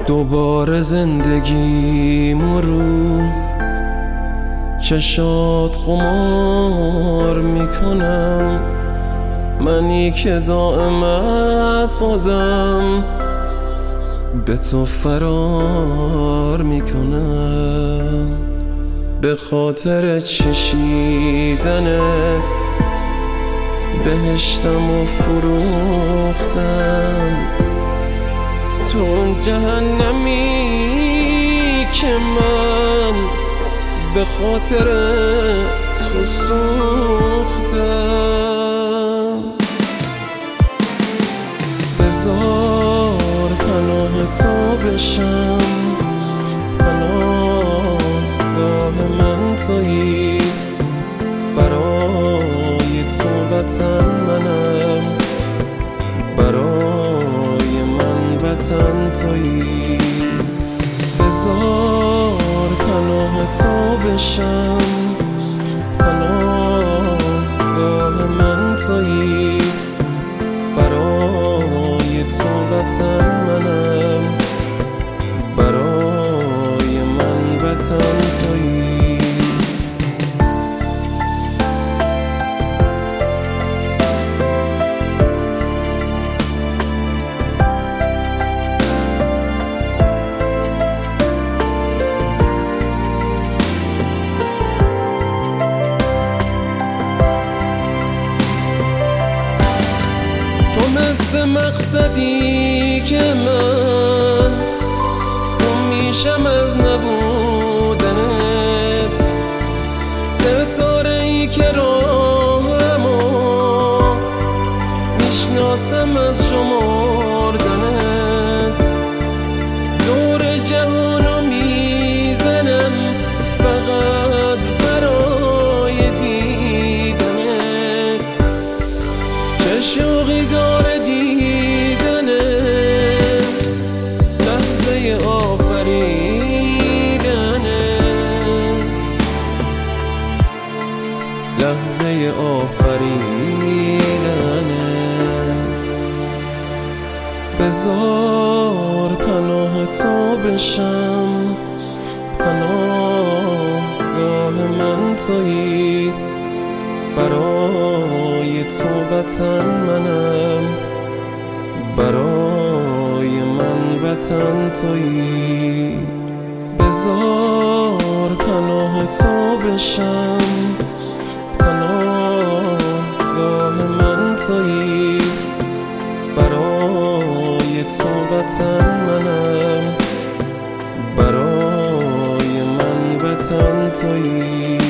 دوباره زندگی رو چشات قمار میکنم، منی که دائم از خودم به تو فرار میکنم. به خاطر چشیدن بهشتم و فروختم، تو اون جهنمی که من به خاطر تو سوختم. بذار پناه تو بشم، پناهگاه من تویی، برای تو وطن منم، برای من وطن تویی. بذار پناه تو بشم، پناهگاه من تویی، برای تو وطن منم، برای من وطن تویی. مثل مقصدی که من گم میشم از نبودنت، ستاره‌ای که راهمو میشناسم از شمردنت. دور جهانو میزنم فقط برای دیدنت، چه شوقی داره دیدنه لحظه آفریدنه، لحظه آفریدنه. بذار پناه تو بشم، پناهگاه من تویی، برای تو وطن منم، برای من وطن تویی. بذار پناه تو بشم، پناهگاه من تویی، برای تو وطن منم، برای من وطن تویی.